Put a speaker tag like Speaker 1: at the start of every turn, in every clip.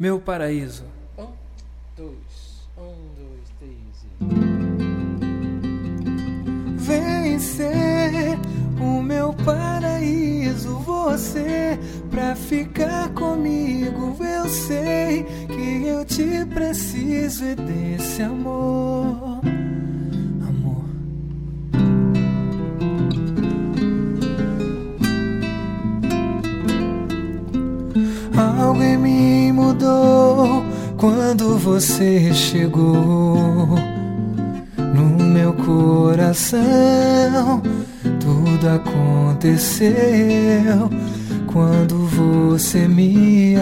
Speaker 1: Meu paraíso.
Speaker 2: 1, 2, 3
Speaker 1: Vem ser o meu paraíso, você, pra ficar comigo. Eu sei que eu te preciso e desse amor. Amor. Algo em mim mudou quando você chegou no meu coração. Tudo aconteceu quando você me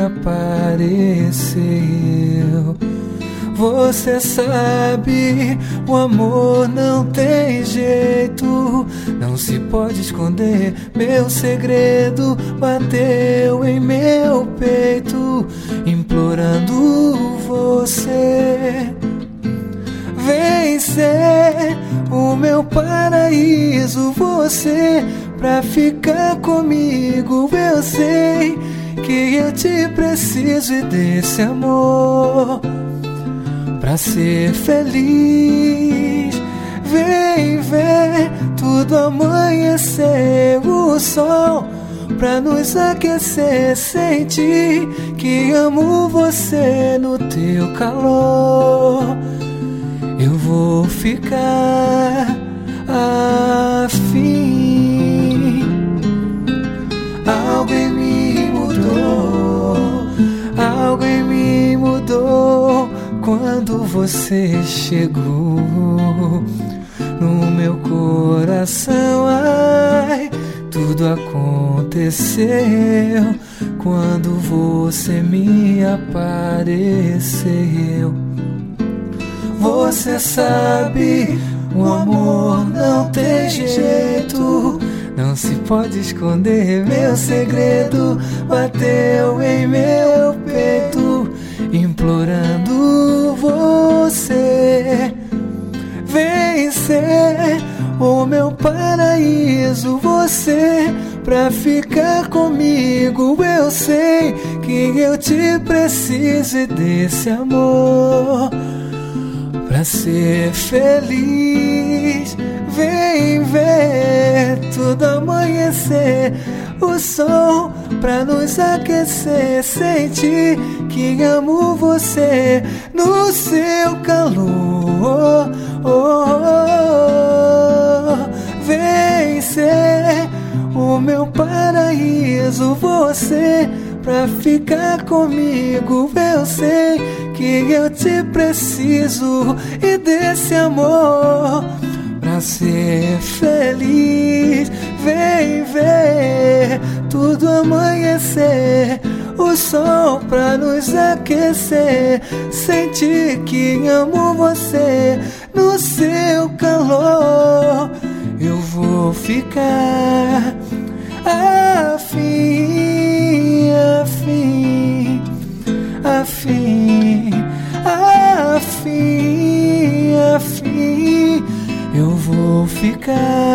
Speaker 1: apareceu. Você sabe, o amor não tem jeito, não se pode esconder. Meu segredo bateu em meu peito, implorando você. Vem ser o meu paraíso, você, pra ficar comigo. Eu sei que eu te preciso e desse amor pra ser feliz. Vem ver tudo amanhecer, o sol pra nos aquecer. Sentir que amo você no teu calor. Eu vou ficar afim. Algo em mim mudou, algo em mim mudou quando você chegou no meu coração. Ai, tudo aconteceu quando você me apareceu. Você sabe, o amor não tem jeito, não se pode esconder. Meu segredo bateu em meu peito, implorando você. Vem ser o meu paraíso, você, pra ficar comigo. Eu sei que eu te preciso e desse amor pra ser feliz. Vem ver tudo amanhecer, o sol pra nos aquecer. Sentir que amo você no seu calor. Vem ser o meu paraíso, você, pra ficar comigo. Eu sei que eu te preciso e desse amor pra ser feliz. Vem ver tudo amanhecer, o sol pra nos aquecer. Sentir que amo você no seu calor. Eu vou ficar afim, afim, afim, afim, afim. Eu vou ficar